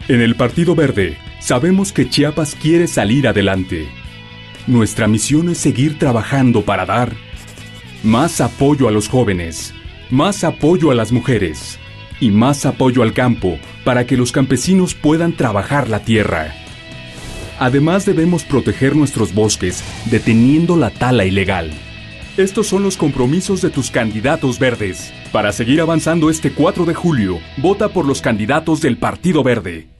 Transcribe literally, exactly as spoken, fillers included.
En el Partido Verde, sabemos que Chiapas quiere salir adelante. Nuestra misión es seguir trabajando para dar más apoyo a los jóvenes, más apoyo a las mujeres y más apoyo al campo para que los campesinos puedan trabajar la tierra. Además, debemos proteger nuestros bosques deteniendo la tala ilegal. Estos son los compromisos de tus candidatos verdes. Para seguir avanzando este cuatro de julio, vota por los candidatos del Partido Verde.